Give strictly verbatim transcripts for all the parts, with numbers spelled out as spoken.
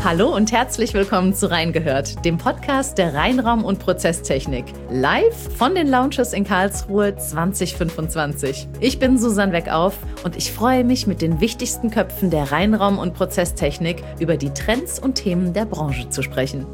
Hallo und herzlich willkommen zu Reingehört, dem Podcast der Reinraum- und Prozesstechnik. Live von den Lounges in Karlsruhe zwanzig fünfundzwanzig. Ich bin Susanne Weckauf und ich freue mich, mit den wichtigsten Köpfen der Reinraum- und Prozesstechnik über die Trends und Themen der Branche zu sprechen.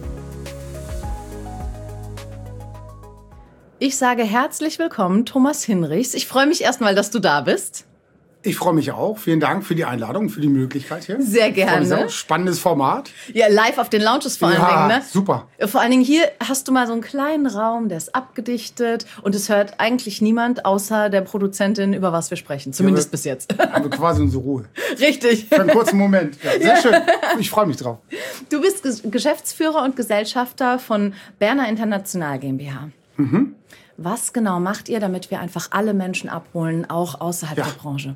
Ich sage herzlich willkommen, Thomas Hinrichs. Ich freue mich erstmal, dass du da bist. Ich freue mich auch. Vielen Dank für die Einladung, für die Möglichkeit hier. Sehr gerne. Sehr spannendes Format. Ja, live auf den Lounges vor allen ja, Dingen, ne? Super. Vor allen Dingen hier hast du mal so einen kleinen Raum, der ist abgedichtet und es hört eigentlich niemand außer der Produzentin, über was wir sprechen. Zumindest ja, wir, bis jetzt. Haben wir quasi unsere Ruhe. Richtig. Für einen kurzen Moment. Ja, sehr ja. schön. Ich freue mich drauf. Du bist Ge- Geschäftsführer und Gesellschafter von Berner International GmbH. Mhm. Was genau macht ihr, damit wir einfach alle Menschen abholen, auch außerhalb ja. der Branche?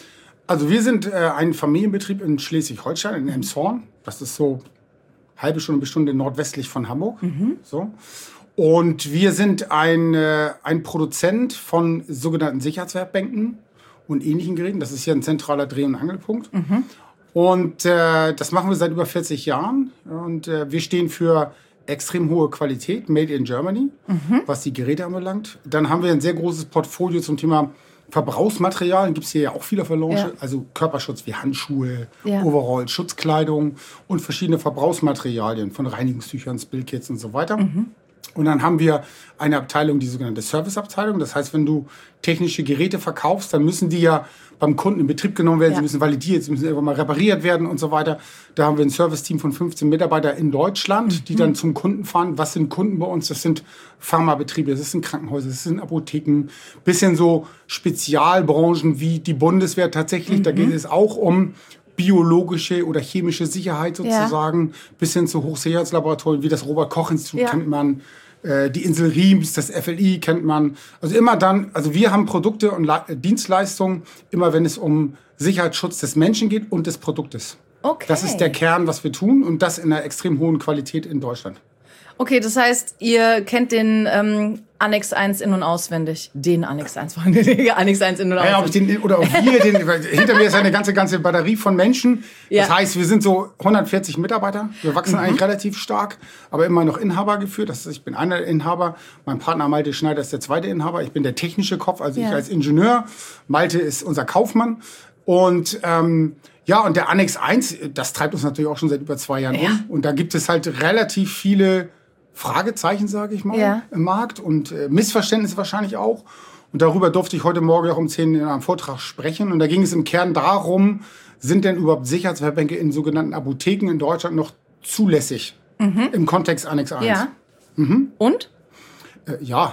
Also wir sind äh, ein Familienbetrieb in Schleswig-Holstein, in Elmshorn. Das ist so halbe Stunde bis Stunde nordwestlich von Hamburg. Mhm. So. Und wir sind ein, äh, ein Produzent von sogenannten Sicherheitswerkbänken und ähnlichen Geräten. Das ist hier ein zentraler Dreh- und Angelpunkt. Mhm. Und äh, das machen wir seit über vierzig Jahren. Und äh, wir stehen für extrem hohe Qualität, made in Germany, mhm. was die Geräte anbelangt. Dann haben wir ein sehr großes Portfolio zum Thema Verbrauchsmaterialien, gibt es hier ja auch viele Verlaunche, ja. also Körperschutz wie Handschuhe, ja. Overall, Schutzkleidung und verschiedene Verbrauchsmaterialien von Reinigungstüchern, Spillkits und so weiter. Mhm. Und dann haben wir eine Abteilung, die sogenannte Serviceabteilung. Das heißt, wenn du technische Geräte verkaufst, dann müssen die ja beim Kunden in Betrieb genommen werden, ja. sie müssen validiert, sie müssen irgendwann mal repariert werden und so weiter. Da haben wir ein Serviceteam von fünfzehn Mitarbeitern in Deutschland, mhm. die dann zum Kunden fahren. Was sind Kunden bei uns? Das sind Pharmabetriebe, das sind Krankenhäuser, das sind Apotheken, bisschen so Spezialbranchen wie die Bundeswehr tatsächlich. Mhm. Da geht es auch um biologische oder chemische Sicherheit sozusagen, ja. bis hin zu Hochsicherheitslaboratorien wie das Robert-Koch-Institut ja. kennt man. Die Insel Riems, das F L I kennt man. Also immer dann, also wir haben Produkte und Le- Dienstleistungen, immer wenn es um Sicherheitsschutz des Menschen geht und des Produktes. Okay. Das ist der Kern, was wir tun und das in einer extrem hohen Qualität in Deutschland. Okay, das heißt, ihr kennt den ähm, Annex eins in- und auswendig. Den Annex eins, Annex eins in- und auswendig. Ja, ob ich den, oder ob wir den, hinter mir ist eine ganze, ganze Batterie von Menschen. Ja. Das heißt, wir sind so hundertvierzig Mitarbeiter. Wir wachsen mhm. eigentlich relativ stark, aber immer noch Inhaber geführt. Das heißt, ich bin einer der Inhaber. Mein Partner Malte Schneider ist der zweite Inhaber. Ich bin der technische Kopf, also ja. ich als Ingenieur. Malte ist unser Kaufmann. Und ähm, ja, und der Annex eins, das treibt uns natürlich auch schon seit über zwei Jahren ja. um. Und da gibt es halt relativ viele Fragezeichen, sage ich mal, ja. im Markt und äh, Missverständnisse wahrscheinlich auch. Und darüber durfte ich heute Morgen auch um zehn in einem Vortrag sprechen. Und da ging es im Kern darum, sind denn überhaupt Sicherheitsverbänke in sogenannten Apotheken in Deutschland noch zulässig mhm. im Kontext Annex eins? Ja. Mhm. Und? Äh, ja.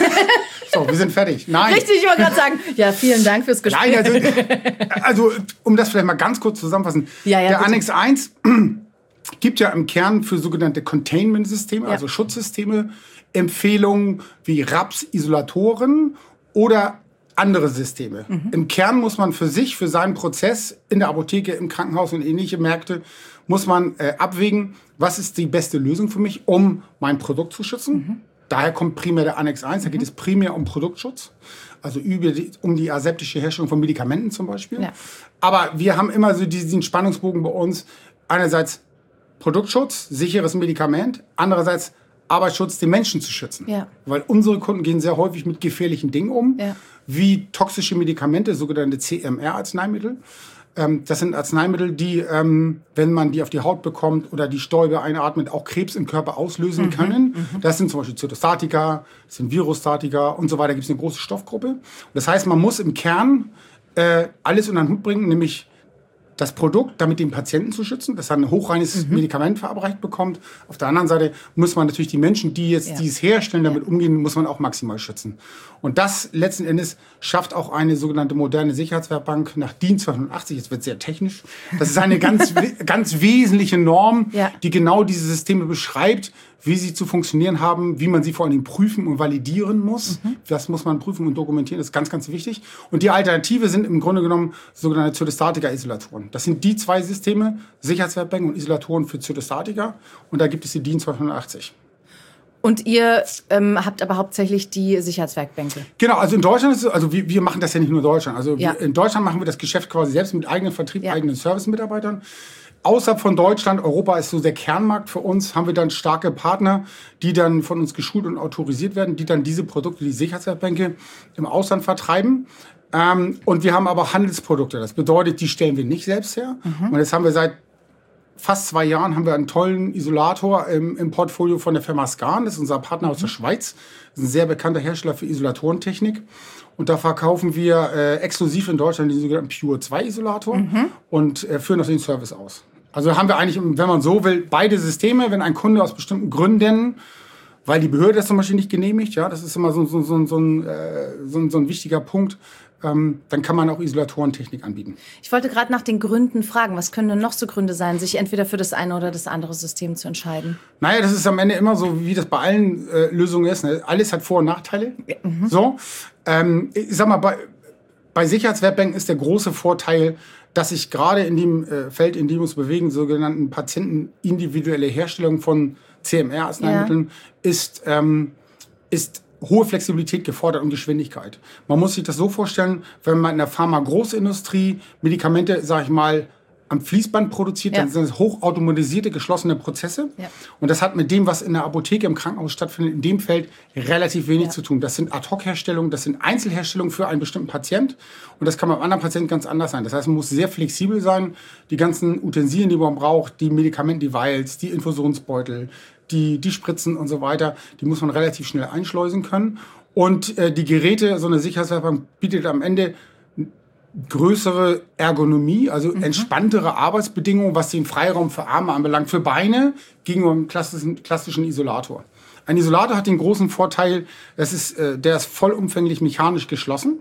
So, wir sind fertig. Nein. Richtig, ich wollte gerade sagen, ja, vielen Dank fürs Gespräch. Nein, also, also um das vielleicht mal ganz kurz zusammenfassen. Ja, ja, der bitte. Annex eins gibt ja im Kern für sogenannte Containment-Systeme, ja. also Schutzsysteme, Empfehlungen wie Raps-Isolatoren oder andere Systeme. Mhm. Im Kern muss man für sich, für seinen Prozess in der Apotheke, im Krankenhaus und ähnliche Märkte, muss man äh, abwägen, was ist die beste Lösung für mich, um mein Produkt zu schützen. Mhm. Daher kommt primär der Annex eins, da geht es primär um Produktschutz, also über die, um die aseptische Herstellung von Medikamenten zum Beispiel. Ja. Aber wir haben immer so diesen Spannungsbogen bei uns, einerseits Produktschutz, sicheres Medikament, andererseits Arbeitsschutz, den Menschen zu schützen. Ja. Weil unsere Kunden gehen sehr häufig mit gefährlichen Dingen um, ja. wie toxische Medikamente, sogenannte C M R-Arzneimittel. Ähm, das sind Arzneimittel, die, ähm, wenn man die auf die Haut bekommt oder die Stäube einatmet, auch Krebs im Körper auslösen mhm. können. Mhm. Das sind zum Beispiel Zytostatika, das sind Virustatika und so weiter. Da gibt es eine große Stoffgruppe. Das heißt, man muss im Kern äh, alles unter den Hut bringen, nämlich das Produkt, damit den Patienten zu schützen, dass er ein hochreines mhm. Medikament verabreicht bekommt. Auf der anderen Seite muss man natürlich die Menschen, die jetzt ja. dies herstellen, damit ja. umgehen, muss man auch maximal schützen. Und das letzten Endes schafft auch eine sogenannte moderne Sicherheitswerkbank nach DIN zweihundertachtzig. Jetzt wird sehr technisch. Das ist eine ganz, ganz wesentliche Norm, ja. die genau diese Systeme beschreibt, wie sie zu funktionieren haben, wie man sie vor allen Dingen prüfen und validieren muss. Mhm. Das muss man prüfen und dokumentieren, das ist ganz, ganz wichtig. Und die Alternative sind im Grunde genommen sogenannte Zytostatika-Isolatoren. Das sind die zwei Systeme, Sicherheitswerkbänke und Isolatoren für Zytostatika. Und da gibt es die DIN zweihundertachtzig. Und ihr ähm, habt aber hauptsächlich die Sicherheitswerkbänke? Genau, also in Deutschland ist es, also wir, wir machen das ja nicht nur in Deutschland. Also ja. wir, in Deutschland machen wir das Geschäft quasi selbst mit eigenem Vertrieb, ja. eigenen Service-Mitarbeitern. außerhalb von Deutschland, Europa ist so der Kernmarkt für uns, haben wir dann starke Partner, die dann von uns geschult und autorisiert werden, die dann diese Produkte, die Sicherheitswerkbänke im Ausland vertreiben. Ähm, und wir haben aber Handelsprodukte. Das bedeutet, die stellen wir nicht selbst her. Mhm. Und jetzt haben wir seit fast zwei Jahren haben wir einen tollen Isolator im, im Portfolio von der Firma Scan. Das ist unser Partner aus der Schweiz. Das ist ein sehr bekannter Hersteller für Isolatorentechnik. Und da verkaufen wir äh, exklusiv in Deutschland den sogenannten Pure zwei Isolator mhm. und äh, führen das den Service aus. Also haben wir eigentlich, wenn man so will, beide Systeme. Wenn ein Kunde aus bestimmten Gründen, weil die Behörde das zum Beispiel nicht genehmigt, ja, das ist immer so, so, so, so, ein, äh, so, so ein wichtiger Punkt, ähm, dann kann man auch Isolatorentechnik anbieten. Ich wollte gerade nach den Gründen fragen. Was können denn noch so Gründe sein, sich entweder für das eine oder das andere System zu entscheiden? Naja, das ist am Ende immer so, wie das bei allen äh, Lösungen ist. Ne? Alles hat Vor- und Nachteile. Ja. Mhm. So, ähm, ich sag mal, bei, bei Sicherheitswerkbänken ist der große Vorteil, dass sich gerade in dem äh, Feld, in dem wir uns bewegen, sogenannten patientenindividuelle Herstellung von C M R-Arzneimitteln, ja. ist, ähm, ist hohe Flexibilität gefordert und Geschwindigkeit. Man muss sich das so vorstellen, wenn man in der Pharma-Großindustrie Medikamente, sag ich mal, am Fließband produziert, ja. dann sind es hochautomatisierte, geschlossene Prozesse. Ja. Und das hat mit dem, was in der Apotheke im Krankenhaus stattfindet, in dem Feld relativ wenig ja. zu tun. Das sind Ad-Hoc-Herstellungen, das sind Einzelherstellungen für einen bestimmten Patient. Und das kann beim anderen Patienten ganz anders sein. Das heißt, man muss sehr flexibel sein. Die ganzen Utensilien, die man braucht, die Medikamente, die Vials, die Infusionsbeutel, die, die Spritzen und so weiter, die muss man relativ schnell einschleusen können. Und äh, die Geräte, so eine Sicherheitswerkbank bietet am Ende größere Ergonomie, also mhm. entspanntere Arbeitsbedingungen, was den Freiraum für Arme anbelangt, für Beine gegenüber einem klassischen, klassischen Isolator. Ein Isolator hat den großen Vorteil, das ist, äh, der ist vollumfänglich mechanisch geschlossen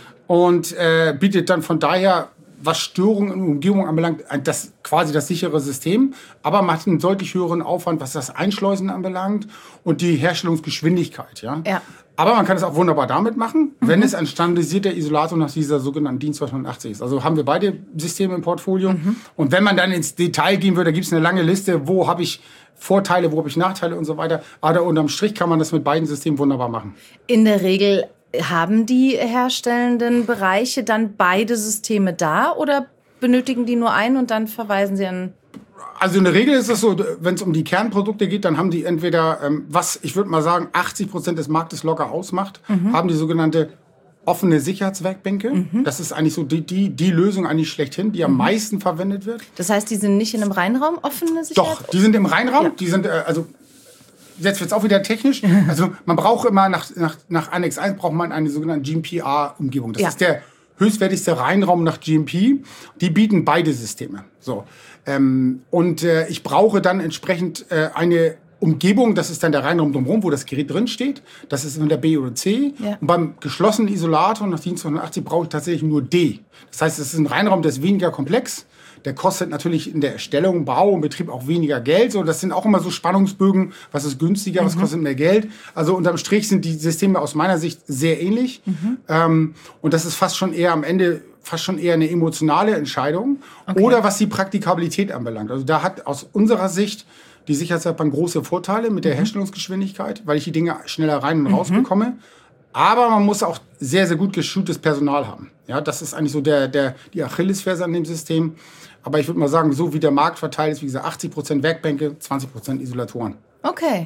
und äh, bietet dann von daher, was Störungen in der Umgebung anbelangt, das quasi das sichere System, aber man hat einen deutlich höheren Aufwand, was das Einschleusen anbelangt und die Herstellungsgeschwindigkeit. Ja. ja. Aber man kann es auch wunderbar damit machen, mhm. wenn es ein standardisierter Isolator nach dieser sogenannten DIN zweihundertachtzig ist. Also haben wir beide Systeme im Portfolio. Mhm. Und wenn man dann ins Detail gehen würde, da gibt es eine lange Liste, wo habe ich Vorteile, wo habe ich Nachteile und so weiter. Aber unterm Strich kann man das mit beiden Systemen wunderbar machen. In der Regel haben die herstellenden Bereiche dann beide Systeme da oder benötigen die nur einen und dann verweisen sie an... Also in der Regel ist es so, wenn es um die Kernprodukte geht, dann haben die entweder, ähm, was ich würde mal sagen, achtzig Prozent des Marktes locker ausmacht, mhm. haben die sogenannte offene Sicherheitswerkbänke. Mhm. Das ist eigentlich so die, die, die Lösung eigentlich schlechthin, die am mhm. meisten verwendet wird. Das heißt, die sind nicht in einem Reinraum offene Sicherheitswerkbänke? Doch, die sind im Reinraum. Ja. Die sind, äh, also jetzt wird es auch wieder technisch. Also man braucht immer, nach, nach, nach Annex eins braucht man eine sogenannte G M P-A-Umgebung. Das ja. ist der höchstwertigste Reinraum nach G M P. Die bieten beide Systeme. So. Ähm, und äh, ich brauche dann entsprechend äh, eine Umgebung, das ist dann der Reinraum drumherum, wo das Gerät drin steht. Das ist in der B oder C. Ja. Und beim geschlossenen Isolator nach DIN zweihundertachtzig brauche ich tatsächlich nur D. Das heißt, es ist ein Reinraum, der ist weniger komplex. Der kostet natürlich in der Erstellung, Bau und Betrieb auch weniger Geld. So, das sind auch immer so Spannungsbögen. Was ist günstiger, was mhm. kostet mehr Geld? Also unterm Strich sind die Systeme aus meiner Sicht sehr ähnlich. Mhm. Ähm, und das ist fast schon eher am Ende fast schon eher eine emotionale Entscheidung. Okay. Oder was die Praktikabilität anbelangt. Also da hat aus unserer Sicht die Sicherheitswerkbank große Vorteile mit der mhm. Herstellungsgeschwindigkeit, weil ich die Dinge schneller rein und raus mhm. bekomme. Aber man muss auch sehr, sehr gut geschultes Personal haben. Ja, das ist eigentlich so der, der, die Achillesferse an dem System. Aber ich würde mal sagen, so wie der Markt verteilt ist, wie gesagt, achtzig Prozent Werkbänke, zwanzig Prozent Isolatoren. Okay.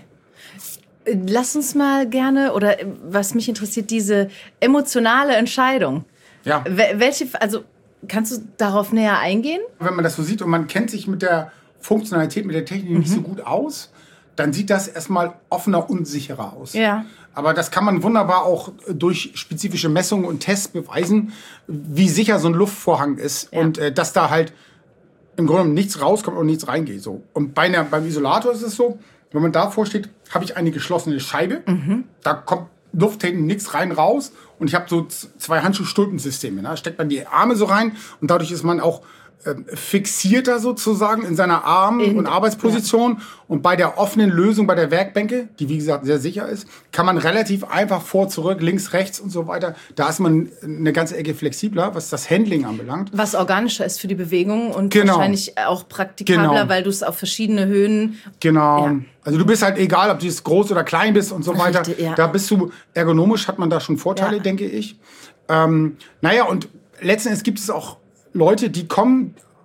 Lass uns mal gerne, oder was mich interessiert, diese emotionale Entscheidung. Ja. Welche, also kannst du darauf näher eingehen? Wenn man das so sieht und man kennt sich mit der Funktionalität, mit der Technik mhm. nicht so gut aus, dann sieht das erstmal offener und sicherer aus. Ja. Aber das kann man wunderbar auch durch spezifische Messungen und Tests beweisen, wie sicher so ein Luftvorhang ist ja. und äh, dass da halt im Grunde nichts rauskommt und nichts reingeht. So. Und bei einer, beim Isolator ist es so, wenn man davor steht, habe ich eine geschlossene Scheibe, mhm. da kommt Lufttechnik nichts rein, raus und ich habe so zwei Handschuh-Stulpensysteme. Da steckt man die Arme so rein und dadurch ist man auch fixierter sozusagen in seiner Arm- in, und Arbeitsposition. Ja. Und bei der offenen Lösung, bei der Werkbänke, die wie gesagt sehr sicher ist, kann man relativ einfach vor, zurück, links, rechts und so weiter. Da ist man eine ganze Ecke flexibler, was das Handling anbelangt. Was organischer ist für die Bewegung und genau. wahrscheinlich auch praktikabler, genau. weil du es auf verschiedene Höhen... Genau. Ja. Also du bist halt egal, ob du jetzt groß oder klein bist und so weiter. Richtig, ja. Da bist du ergonomisch, hat man da schon Vorteile, ja. denke ich. Ähm, naja, und letzten Endes gibt es auch Leute, die kommen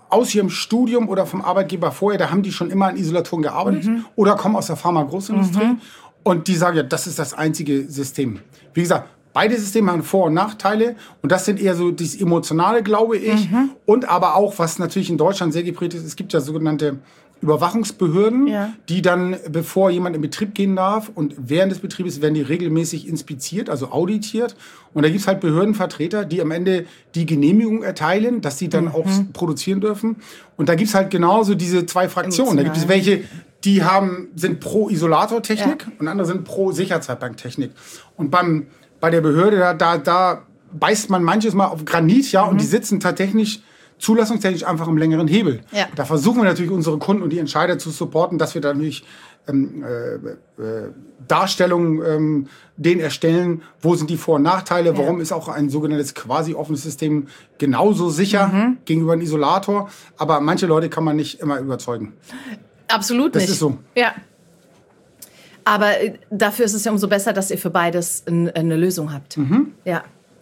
aus ihrem Studium oder vom Arbeitgeber vorher, da haben die schon immer an Isolatoren gearbeitet mhm. oder kommen aus der Pharma-Großindustrie mhm. und die sagen, ja, das ist das einzige System. Wie gesagt, beide Systeme haben Vor- und Nachteile und das sind eher so das Emotionale, glaube ich. Mhm. Und aber auch, was natürlich in Deutschland sehr geprägt ist, es gibt ja sogenannte Überwachungsbehörden, ja. die dann, bevor jemand in Betrieb gehen darf und während des Betriebes werden die regelmäßig inspiziert, also auditiert. Und da gibt es halt Behördenvertreter, die am Ende die Genehmigung erteilen, dass sie dann mhm. auch produzieren dürfen. Und da gibt es halt genauso diese zwei Fraktionen. Da gibt es welche, die haben, sind pro Isolatortechnik ja. und andere sind pro Sicherheitswerkbanktechnik. Und beim, bei der Behörde, da, da, da beißt man manches Mal auf Granit, ja, mhm. und die sitzen tatsächlich zulassungstechnisch einfach im längeren Hebel. Ja. Da versuchen wir natürlich unsere Kunden und die Entscheider zu supporten, dass wir da natürlich ähm, äh, äh, Darstellungen ähm, denen erstellen, wo sind die Vor- und Nachteile, warum ja. ist auch ein sogenanntes quasi offenes System genauso sicher mhm. gegenüber einem Isolator. Aber manche Leute kann man nicht immer überzeugen. Absolut das nicht. Das ist so. Ja. Aber dafür ist es ja umso besser, dass ihr für beides eine Lösung habt. Mhm. Ja.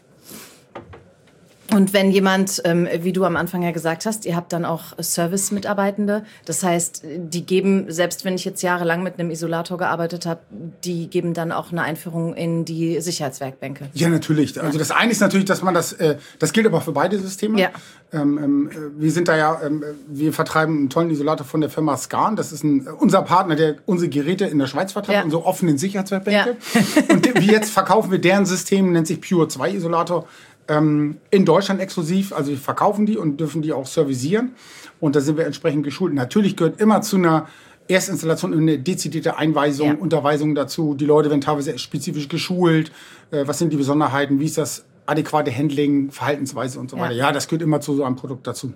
Und wenn jemand, ähm, wie du am Anfang ja gesagt hast, ihr habt dann auch Service-Mitarbeitende. Das heißt, die geben, selbst wenn ich jetzt jahrelang mit einem Isolator gearbeitet habe, die geben dann auch eine Einführung in die Sicherheitswerkbänke. Ja, natürlich. Ja. Also das eine ist natürlich, dass man das, äh, das gilt aber für beide Systeme. Ja. Ähm, ähm, wir sind da ja, ähm, wir vertreiben einen tollen Isolator von der Firma Scan. Das ist ein, unser Partner, der unsere Geräte in der Schweiz vertreibt, ja. unsere offenen Sicherheitswerkbänke. Ja. Und wie jetzt verkaufen wir deren System, nennt sich Pure zwei Isolator. In Deutschland exklusiv, also wir verkaufen die und dürfen die auch servicieren und da sind wir entsprechend geschult. Natürlich gehört immer zu einer Erstinstallation eine dezidierte Einweisung, ja. Unterweisung dazu. Die Leute werden teilweise spezifisch geschult. Was sind die Besonderheiten? Wie ist das adäquate Handling, Verhaltensweise und so weiter? Ja, ja das gehört immer zu so einem Produkt dazu.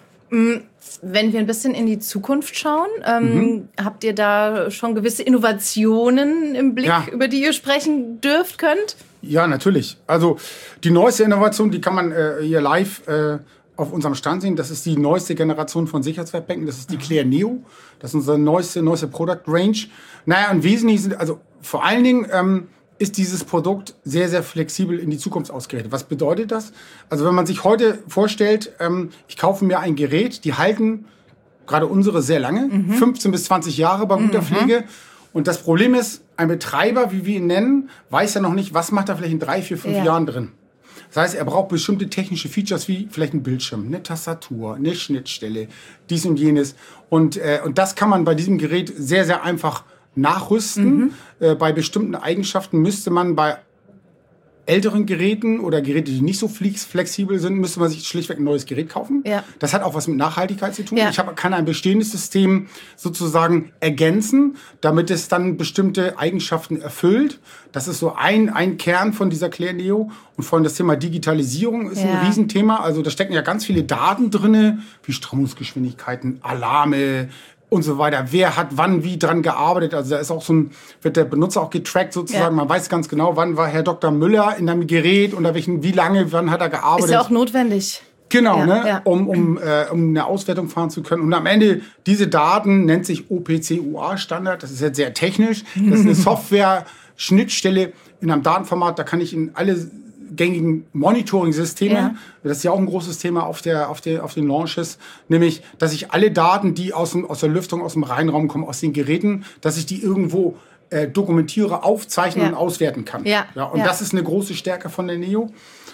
Wenn wir ein bisschen in die Zukunft schauen, ähm, mhm. habt ihr da schon gewisse Innovationen im Blick, ja. über die ihr sprechen dürft, könnt? Ja, natürlich. Also die neueste Innovation, die kann man äh, hier live äh, auf unserem Stand sehen. Das ist die neueste Generation von Sicherheitswerkbänken. Das ist die Claire Neo. Das ist unsere neueste, neueste Product Range. Naja, im Wesentlichen sind, also vor allen Dingen ähm, ist dieses Produkt sehr, sehr flexibel in die Zukunft ausgerichtet. Was bedeutet das? Also wenn man sich heute vorstellt, ähm, ich kaufe mir ein Gerät, die halten gerade unsere sehr lange, mhm. fünfzehn bis zwanzig Jahre bei guter mhm. Pflege. Und das Problem ist, ein Betreiber, wie wir ihn nennen, weiß ja noch nicht, was macht er vielleicht in drei, vier, fünf ja. Jahren drin. Das heißt, er braucht bestimmte technische Features wie vielleicht ein Bildschirm, eine Tastatur, eine Schnittstelle, dies und jenes. Und, äh, und das kann man bei diesem Gerät sehr, sehr einfach nachrüsten. Mhm. Äh, bei bestimmten Eigenschaften müsste man bei älteren Geräten oder Geräte, die nicht so flexibel sind, müsste man sich schlichtweg ein neues Gerät kaufen. Ja. Das hat auch was mit Nachhaltigkeit zu tun. Ja. Ich hab, kann ein bestehendes System sozusagen ergänzen, damit es dann bestimmte Eigenschaften erfüllt. Das ist so ein, ein Kern von dieser Claire Neo. Und vor allem das Thema Digitalisierung ist ja. ein Riesenthema. Also da stecken ja ganz viele Daten drin, wie Strömungsgeschwindigkeiten, Alarme, und so weiter. Wer hat wann wie dran gearbeitet? Also da ist auch so ein, wird der Benutzer auch getrackt sozusagen. Ja. Man weiß ganz genau, wann war Herr Doktor Müller in einem Gerät, unter welchen, wie lange, wann hat er gearbeitet. Ist ja auch notwendig. Genau, ja, ne? Ja. Um, um, äh, um eine Auswertung fahren zu können. Und am Ende, diese Daten nennt sich O P C U A-Standard. Das ist jetzt sehr technisch. Das ist eine Software-Schnittstelle in einem Datenformat. Da kann ich in alle gängigen Monitoring-Systeme, ja. das ist ja auch ein großes Thema auf, der, auf, der, auf den Launches, nämlich, dass ich alle Daten, die aus, dem, aus der Lüftung, aus dem Reinraum kommen, aus den Geräten, dass ich die irgendwo äh, dokumentiere, aufzeichnen ja. und auswerten kann. Ja. Ja, und ja. das ist eine große Stärke von der Neo.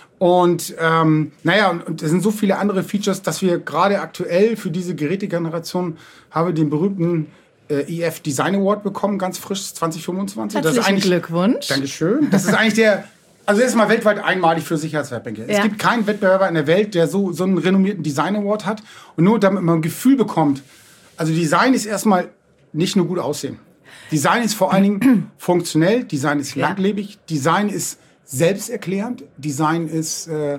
Und ähm, naja, und, und es sind so viele andere Features, dass wir gerade aktuell für diese Gerätegeneration haben wir den berühmten äh, E F Design Award bekommen, ganz frisch, zwanzig fünfundzwanzig. Herzlichen das ist eigentlich, Glückwunsch. Dankeschön. Das ist eigentlich der... Also das ist mal weltweit einmalig für Sicherheitswerkbänke. Ja. Es gibt keinen Wettbewerber in der Welt, der so, so einen renommierten Design Award hat. Und nur damit man ein Gefühl bekommt. Also Design ist erstmal nicht nur gut aussehen. Design ist vor allen Dingen funktionell. Design ist langlebig. Design ist selbsterklärend. Design ist äh,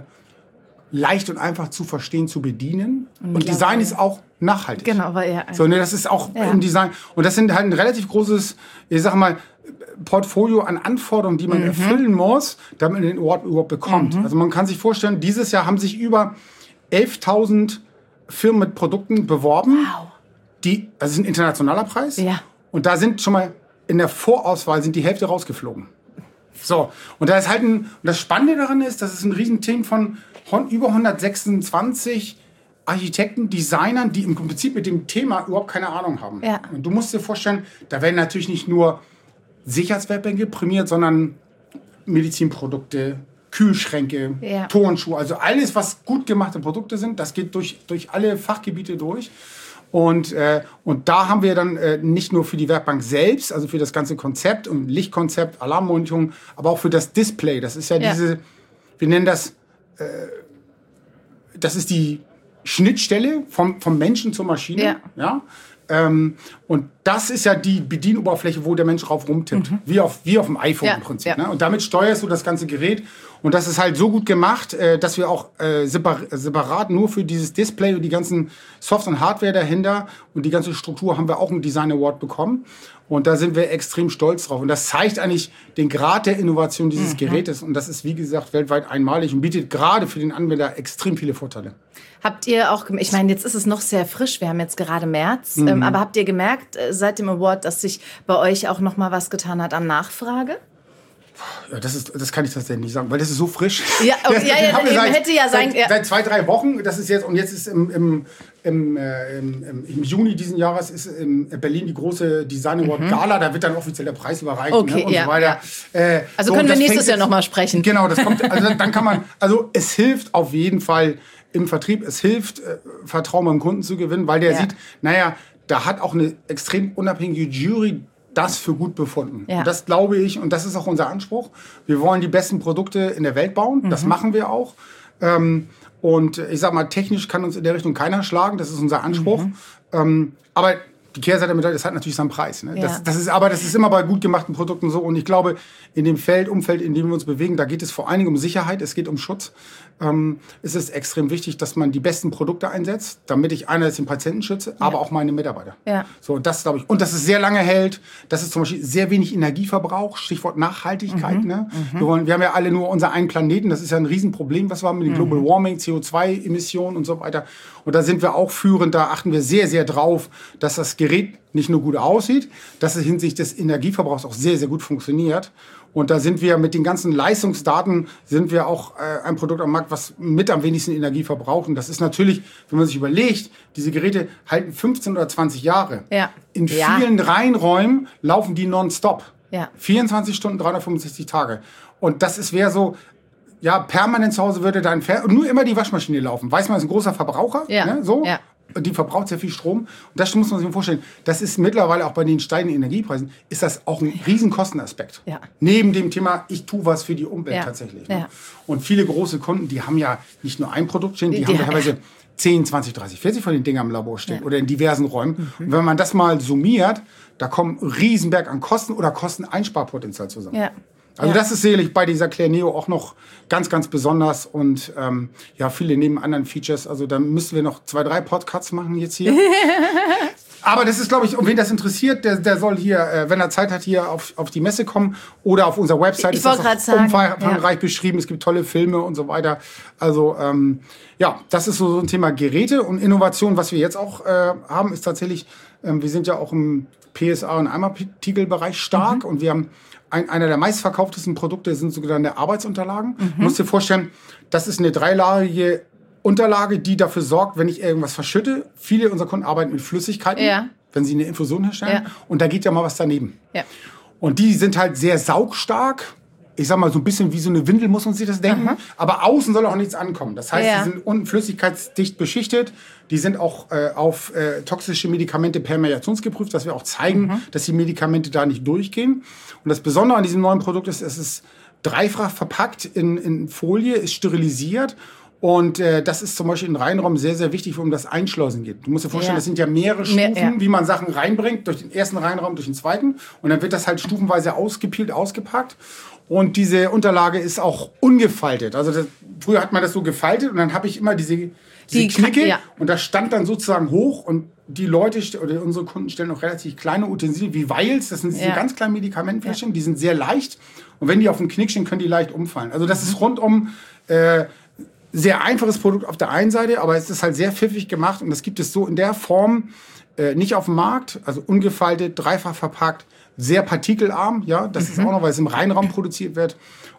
leicht und einfach zu verstehen, zu bedienen. Und Design ist auch nachhaltig. Genau, weil ja. So, ne, das ist auch ja. im Design. Und das sind halt ein relativ großes, ich sag mal, Portfolio an Anforderungen, die man mhm. erfüllen muss, damit man den Award überhaupt bekommt. Mhm. Also man kann sich vorstellen, dieses Jahr haben sich über elftausend Firmen mit Produkten beworben. Wow. Die, das ist ein internationaler Preis. Ja. Und da sind schon mal in der Vorauswahl sind die Hälfte rausgeflogen. So. Und da ist halt ein, und das Spannende daran ist, dass es ein Riesenteam von über hundertsechsundzwanzig Architekten, Designern, die im Prinzip mit dem Thema überhaupt keine Ahnung haben. Ja. Und du musst dir vorstellen, da werden natürlich nicht nur Sicherheitswerkbänke prämiert, sondern Medizinprodukte, Kühlschränke, ja. Turnschuhe, also alles, was gut gemachte Produkte sind, das geht durch, durch alle Fachgebiete durch. Und, äh, und da haben wir dann äh, nicht nur für die Werkbank selbst, also für das ganze Konzept und Lichtkonzept, Alarmmonitoring, aber auch für das Display. Das ist ja, ja. diese, wir nennen das, äh, das ist die Schnittstelle vom, vom Menschen zur Maschine. Ja. Ja? Ähm, und das ist ja die Bedienoberfläche, wo der Mensch drauf rumtippt. Mhm. Wie, auf, wie auf dem iPhone ja, im Prinzip. Ja. Ne? Und damit steuerst du das ganze Gerät. Und das ist halt so gut gemacht, äh, dass wir auch äh, separ separat nur für dieses Display und die ganzen Soft- und Hardware dahinter und die ganze Struktur haben wir auch einen Design Award bekommen. Und da sind wir extrem stolz drauf. Und das zeigt eigentlich den Grad der Innovation dieses mhm. Gerätes. Und das ist, wie gesagt, weltweit einmalig und bietet gerade für den Anwender extrem viele Vorteile. Habt ihr auch, ich meine, jetzt ist es noch sehr frisch, wir haben jetzt gerade März, mhm. ähm, aber habt ihr gemerkt seit dem Award, dass sich bei euch auch noch mal was getan hat an Nachfrage? Ja, das, ist, das kann ich tatsächlich nicht sagen, weil das ist so frisch. Ja, okay, das, ja, ja, seit, hätte ja sein. Seit, ja. seit zwei, drei Wochen, das ist jetzt, und jetzt ist im, im, im, äh, im, im Juni diesen Jahres ist in Berlin die große Design Award mhm. Gala, da wird dann offiziell der Preis überreicht okay, ne, und ja, so weiter. Ja. Äh, also so, können wir nächstes Jahr nochmal sprechen. Genau, das kommt, also dann kann man, also es hilft auf jeden Fall im Vertrieb, es hilft, äh, Vertrauen beim Kunden zu gewinnen, weil der ja. sieht, naja, da hat auch eine extrem unabhängige Jury das für gut befunden. Ja. Und das glaube ich, und das ist auch unser Anspruch. Wir wollen die besten Produkte in der Welt bauen. Mhm. Das machen wir auch. Ähm, und ich sag mal, technisch kann uns in der Richtung keiner schlagen. Das ist unser Anspruch. Mhm. Ähm, aber die Kehrseite der Medaille, das hat natürlich seinen Preis. Ne? Ja. Das, das ist, aber das ist immer bei gut gemachten Produkten so. Und ich glaube, in dem Feld, Umfeld, in dem wir uns bewegen, da geht es vor allen Dingen um Sicherheit, es geht um Schutz. Ähm, es ist extrem wichtig, dass man die besten Produkte einsetzt, damit ich einerseits den Patienten schütze, ja. aber auch meine Mitarbeiter. Ja. So, das glaube ich. Und dass es sehr lange hält, dass es zum Beispiel sehr wenig Energieverbrauch, Stichwort Nachhaltigkeit. Mhm. Ne? Mhm. Wir, wollen, wir haben ja alle nur unseren einen Planeten, das ist ja ein Riesenproblem, was wir haben mit dem mhm. Global Warming, C O zwei Emissionen und so weiter. Und da sind wir auch führend, da achten wir sehr, sehr drauf, dass das Gerät nicht nur gut aussieht, dass es hinsichtlich des Energieverbrauchs auch sehr, sehr gut funktioniert. Und da sind wir mit den ganzen Leistungsdaten, sind wir auch äh, ein Produkt am Markt, was mit am wenigsten Energie verbraucht. Und das ist natürlich, wenn man sich überlegt, diese Geräte halten fünfzehn oder zwanzig Jahre. Ja. In ja. vielen Reihenräumen laufen die nonstop. Ja. vierundzwanzig Stunden, dreihundertfünfundsechzig Tage. Und das ist, wäre so, ja, permanent zu Hause würde dein Fer- und nur immer die Waschmaschine laufen. Weiß man, ist ein großer Verbraucher. Ja. Ne, so. Ja. Die verbraucht sehr viel Strom. Und das muss man sich vorstellen. Das ist mittlerweile auch bei den steigenden Energiepreisen, ist das auch ein riesen Kostenaspekt. Ja. Neben dem Thema, ich tue was für die Umwelt ja. tatsächlich. Ne? Ja. Und viele große Kunden, die haben ja nicht nur ein Produkt stehen, die, die haben ja teilweise zehn, zwanzig, dreißig, vierzig von den Dingern im Labor stehen ja. oder in diversen Räumen. Mhm. Und wenn man das mal summiert, da kommen ein Riesenberg an Kosten oder Kosteneinsparpotenzial zusammen. Ja. Also ja. das ist sicherlich bei dieser Claire Neo auch noch ganz, ganz besonders und ähm, ja, viele neben anderen Features. Also da müssen wir noch zwei, drei Podcasts machen jetzt hier. Aber das ist, glaube ich, und wen das interessiert, der, der soll hier, äh, wenn er Zeit hat, hier auf, auf die Messe kommen oder auf unserer Website. Ich ist das auch sagen, umfangreich ja. beschrieben. Es gibt tolle Filme und so weiter. Also ähm, ja, das ist so, so ein Thema Geräte und Innovation. Was wir jetzt auch äh, haben, ist tatsächlich, äh, wir sind ja auch im P S A- und Eimerpartikelbereich stark mhm. und wir haben Ein, einer der meistverkauftesten Produkte sind sogenannte Arbeitsunterlagen. Mhm. Du musst dir vorstellen, das ist eine dreilagige Unterlage, die dafür sorgt, wenn ich irgendwas verschütte. Viele unserer Kunden arbeiten mit Flüssigkeiten, ja. wenn sie eine Infusion herstellen. Ja. Und da geht ja mal was daneben. Ja. Und die sind halt sehr saugstark. Ich sag mal, so ein bisschen wie so eine Windel, muss man sich das denken. Mhm. Aber außen soll auch nichts ankommen. Das heißt, ja. die sind unten flüssigkeitsdicht beschichtet. Die sind auch äh, auf äh, toxische Medikamente permeationsgeprüft, dass wir auch zeigen, mhm. dass die Medikamente da nicht durchgehen. Und das Besondere an diesem neuen Produkt ist, es ist dreifach verpackt in, in Folie, ist sterilisiert. Und äh, das ist zum Beispiel in Reinraum sehr, sehr wichtig, um das Einschleusen geht. Du musst dir vorstellen, ja. das sind ja mehrere Stufen, Mehr, ja. wie man Sachen reinbringt, durch den ersten Reinraum, durch den zweiten. Und dann wird das halt stufenweise ausgepielt, ausgepackt. Und diese Unterlage ist auch ungefaltet. Also das, früher hat man das so gefaltet und dann habe ich immer diese, diese die Knicke ja. und das stand dann sozusagen hoch und die Leute oder unsere Kunden stellen auch relativ kleine Utensilien wie Vials, das sind diese ja. ganz kleinen Medikamentenfläschchen, ja. die sind sehr leicht und wenn die auf dem Knick stehen, können die leicht umfallen. Also das mhm. ist rundum äh, sehr einfaches Produkt auf der einen Seite, aber es ist halt sehr pfiffig gemacht und das gibt es so in der Form äh, nicht auf dem Markt, also ungefaltet, dreifach verpackt, sehr partikelarm, ja, das mhm. ist auch noch, weil es im Reinraum produziert wird.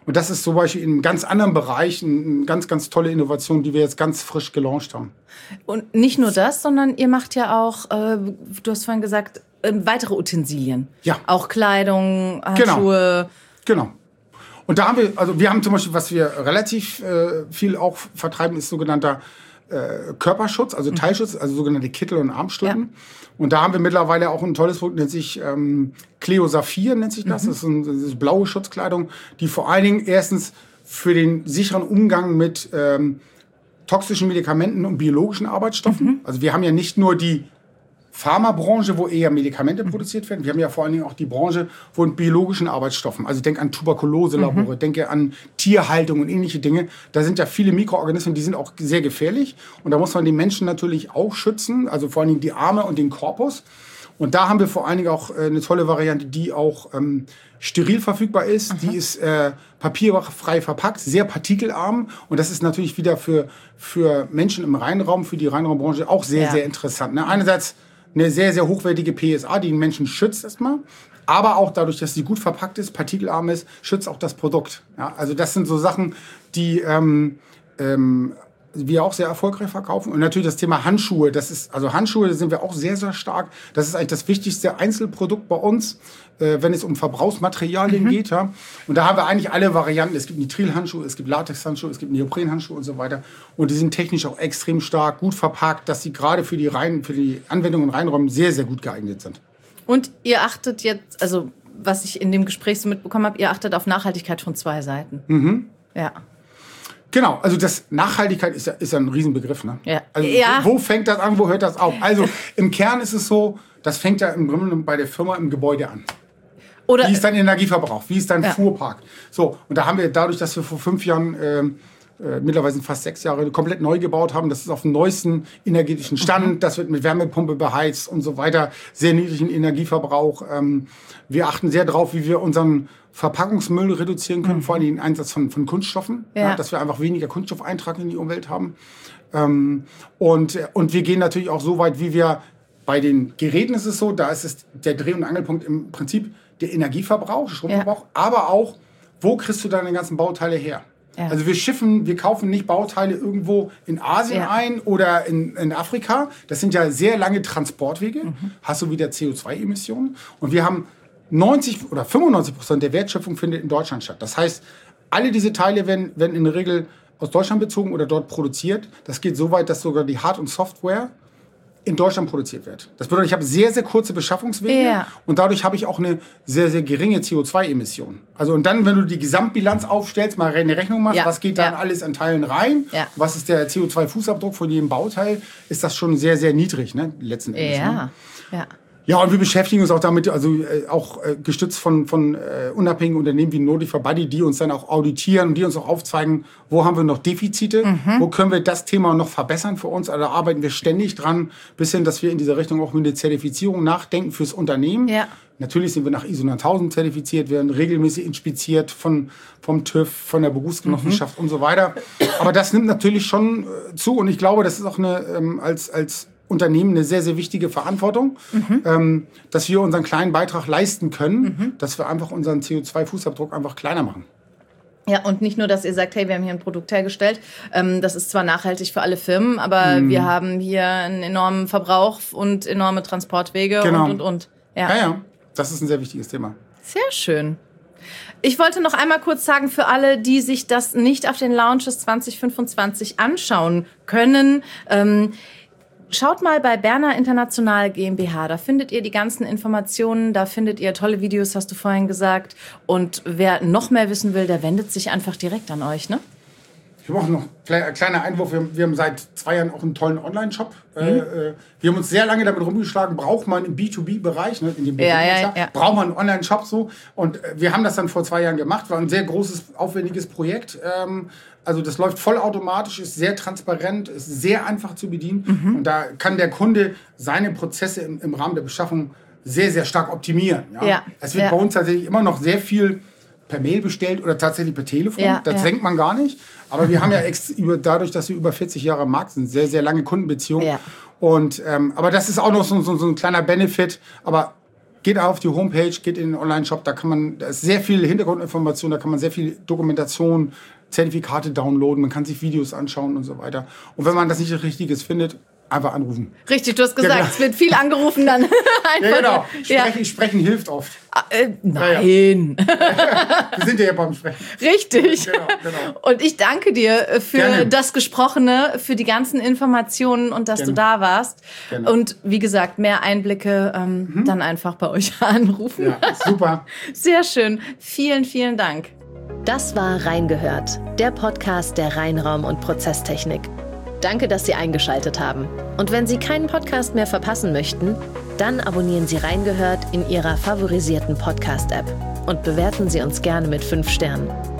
Und das ist zum Beispiel in einem ganz anderen Bereich eine ganz, ganz tolle Innovation, die wir jetzt ganz frisch gelauncht haben. Und nicht nur das, sondern ihr macht ja auch, äh, du hast vorhin gesagt, äh, weitere Utensilien. Ja. Auch Kleidung, Handschuhe. Genau. genau. Und da haben wir, also wir haben zum Beispiel, was wir relativ äh, viel auch vertreiben, ist sogenannter äh, Körperschutz, also Teilschutz, also sogenannte Kittel- und Armstücken. Ja. Und da haben wir mittlerweile auch ein tolles Produkt, nennt sich ähm, Cleo Saphir, nennt sich das. Mhm. Das ist, ein, das ist blaue Schutzkleidung, die vor allen Dingen erstens für den sicheren Umgang mit ähm, toxischen Medikamenten und biologischen Arbeitsstoffen. Mhm. Also wir haben ja nicht nur die Pharmabranche, wo eher Medikamente produziert werden. Wir haben ja vor allen Dingen auch die Branche, wo in biologischen Arbeitsstoffen, also denk an Tuberkuloselabore, mhm. denke an Tierhaltung und ähnliche Dinge. Da sind ja viele Mikroorganismen, die sind auch sehr gefährlich. Und da muss man die Menschen natürlich auch schützen, also vor allen Dingen die Arme und den Korpus. Und da haben wir vor allen Dingen auch äh, eine tolle Variante, die auch ähm, steril verfügbar ist. Aha. Die ist äh, papierfrei verpackt, sehr partikelarm. Und das ist natürlich wieder für, für Menschen im Reinraum, für die Reinraumbranche auch sehr, ja. sehr interessant. Ne? Einerseits eine sehr, sehr hochwertige P S A, die den Menschen schützt erstmal. Aber auch dadurch, dass sie gut verpackt ist, partikelarm ist, schützt auch das Produkt. Ja, also das sind so Sachen, die ähm, ähm, wir auch sehr erfolgreich verkaufen. Und natürlich das Thema Handschuhe. Das ist, also Handschuhe, da sind wir auch sehr, sehr stark. Das ist eigentlich das wichtigste Einzelprodukt bei uns, äh, wenn es um Verbrauchsmaterialien mhm. geht. Ja. Und da haben wir eigentlich alle Varianten. Es gibt Nitrilhandschuhe, es gibt Latexhandschuhe, es gibt Neoprenhandschuhe und so weiter. Und die sind technisch auch extrem stark, gut verpackt, dass sie gerade für die, Rein, für die Anwendung in Reinräumen sehr, sehr gut geeignet sind. Und ihr achtet jetzt, also was ich in dem Gespräch so mitbekommen habe, ihr achtet auf Nachhaltigkeit von zwei Seiten. Mhm. Ja. Genau, also das Nachhaltigkeit ist ja, ist ja ein Riesenbegriff. Ne? Ja. Also ja. Wo fängt das an, wo hört das auf? Also im Kern ist es so, das fängt ja im Grunde bei der Firma im Gebäude an. Oder wie ist dein Energieverbrauch? Wie ist dein ja. Fuhrpark? So, und da haben wir dadurch, dass wir vor fünf Jahren, äh, äh, mittlerweile sind fast sechs Jahre, komplett neu gebaut haben, das ist auf dem neuesten energetischen Stand, mhm. das wird mit Wärmepumpe beheizt und so weiter, sehr niedrigen Energieverbrauch. Ähm, wir achten sehr drauf, wie wir unseren Verpackungsmüll reduzieren können, mhm. vor allem den Einsatz von, von Kunststoffen, ja. Ja, dass wir einfach weniger Kunststoffeintrag in die Umwelt haben. Ähm, und, und wir gehen natürlich auch so weit, wie wir bei den Geräten ist es so, da ist es der Dreh- und Angelpunkt im Prinzip der Energieverbrauch, Stromverbrauch, ja. aber auch, wo kriegst du deine ganzen Bauteile her? Ja. Also wir schiffen, wir kaufen nicht Bauteile irgendwo in Asien ja. ein oder in, in Afrika. Das sind ja sehr lange Transportwege. Mhm. Hast du wieder C O zwei Emissionen. Und wir haben neunzig oder fünfundneunzig Prozent der Wertschöpfung findet in Deutschland statt. Das heißt, alle diese Teile werden, werden in der Regel aus Deutschland bezogen oder dort produziert. Das geht so weit, dass sogar die Hard- und Software in Deutschland produziert wird. Das bedeutet, ich habe sehr, sehr kurze Beschaffungswege ja. und dadurch habe ich auch eine sehr, sehr geringe C O zwei Emission. Also und dann, wenn du die Gesamtbilanz aufstellst, mal eine Rechnung machst, ja. was geht dann ja. alles an Teilen rein, ja. was ist der C O zwei Fußabdruck von jedem Bauteil, ist das schon sehr, sehr niedrig, ne? Letzten Endes. Ja, ne? ja. Ja, und wir beschäftigen uns auch damit, also äh, auch äh, gestützt von, von äh, unabhängigen Unternehmen wie Notify Buddy, die uns dann auch auditieren und die uns auch aufzeigen, wo haben wir noch Defizite, mhm. wo können wir das Thema noch verbessern für uns. Also da arbeiten wir ständig dran, bis hin, dass wir in dieser Richtung auch mit der Zertifizierung nachdenken fürs Unternehmen. Ja. Natürlich sind wir nach I S O neuntausend zertifiziert, werden regelmäßig inspiziert von, vom TÜV, von der Berufsgenossenschaft mhm. und so weiter. Aber das nimmt natürlich schon äh, zu und ich glaube, das ist auch eine ähm, als als Unternehmen eine sehr, sehr wichtige Verantwortung, mhm. ähm, dass wir unseren kleinen Beitrag leisten können, mhm. dass wir einfach unseren C O zwei Fußabdruck einfach kleiner machen. Ja, und nicht nur, dass ihr sagt, hey, wir haben hier ein Produkt hergestellt, ähm, das ist zwar nachhaltig für alle Firmen, aber mhm. wir haben hier einen enormen Verbrauch und enorme Transportwege genau. und, und, und. Ja. ja, ja, das ist ein sehr wichtiges Thema. Sehr schön. Ich wollte noch einmal kurz sagen, für alle, die sich das nicht auf den Launches zwanzig fünfundzwanzig anschauen können, ähm, schaut mal bei Berner International GmbH, da findet ihr die ganzen Informationen, da findet ihr tolle Videos, hast du vorhin gesagt. Und wer noch mehr wissen will, der wendet sich einfach direkt an euch, ne? Ich mache noch ein kleiner Einwurf. Wir haben, wir haben seit zwei Jahren auch einen tollen Online-Shop. Mhm. Äh, wir haben uns sehr lange damit rumgeschlagen, braucht man im B zwei B-Bereich, ne, in dem ja, ja, ja. braucht man einen Online-Shop so. Und wir haben das dann vor zwei Jahren gemacht. War ein sehr großes, aufwendiges Projekt. Ähm, also das läuft vollautomatisch, ist sehr transparent, ist sehr einfach zu bedienen. Mhm. Und da kann der Kunde seine Prozesse im, im Rahmen der Beschaffung sehr, sehr stark optimieren. Ja? Ja. Es wird ja. bei uns tatsächlich immer noch sehr viel per Mail bestellt oder tatsächlich per Telefon. Ja, das ja. denkt man gar nicht. Aber wir haben ja ex über, dadurch, dass wir über vierzig Jahre am Markt sind, sehr, sehr lange Kundenbeziehungen. Ja. Und, ähm, aber das ist auch noch so, so, so ein kleiner Benefit. Aber geht auf die Homepage, geht in den Online-Shop, da kann man, da ist sehr viel Hintergrundinformation, da kann man sehr viel Dokumentation, Zertifikate downloaden, man kann sich Videos anschauen und so weiter. Und wenn man das nicht Richtiges findet, einfach anrufen. Richtig, du hast gesagt, ja, genau. Es wird viel angerufen dann. Ja, genau. Sprechen, ja. Sprechen hilft oft. Ah, äh, nein. Ja, ja. Wir sind ja beim Sprechen. Richtig. Genau, genau. Und ich danke dir für Gerne. das Gesprochene, für die ganzen Informationen und dass Gerne. du da warst. Gerne. Und wie gesagt, mehr Einblicke ähm, mhm. dann einfach bei euch anrufen. Ja, super. Sehr schön. Vielen, vielen Dank. Das war Reingehört, der Podcast der Reinraum- und Prozesstechnik. Danke, dass Sie eingeschaltet haben. Und wenn Sie keinen Podcast mehr verpassen möchten, dann abonnieren Sie Reingehört in Ihrer favorisierten Podcast-App und bewerten Sie uns gerne mit fünf Sternen.